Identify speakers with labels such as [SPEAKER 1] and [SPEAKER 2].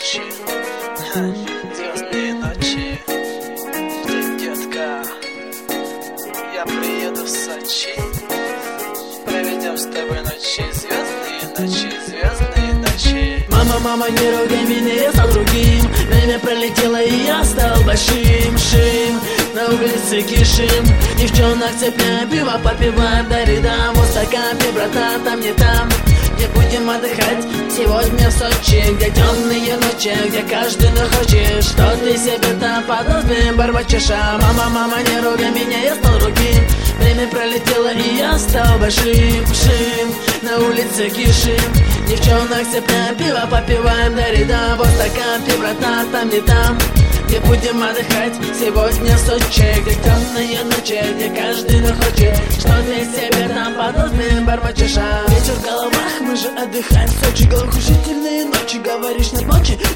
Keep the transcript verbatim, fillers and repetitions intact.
[SPEAKER 1] ночи, звездные ночи. Жди, детка, я приеду в Сочи. Проведем с тобой ночи, звездные ночи, звездные ночи.
[SPEAKER 2] Мама, мама, не ругай меня, я стал другим. Время пролетело, и я стал большим. Шим, на улице кишим. Девчонок цепляем, пиво попиваем. Дари дам, вот стакан, ты, братан, там не там. Где будем отдыхать сегодня в Сочи, где темные ночи, где каждый хочет. Что ты себе там под носом бормочешь? А мама, мама, не ругай меня, я стал другим. Время пролетело, и я стал большим. Шим, на улице кишим. Девчонок цепляем, пиво попиваем. Дари дам, вот стакан, ты, братан, там не там. Где будем отдыхать сегодня в Сочи, где темные ночи, где каждый хочет. Что ты себе там под носом бормочешь? А ветер в головах, мы же отдыхаем в Сочи. Головокружительные ночи, говоришь, нет ночи,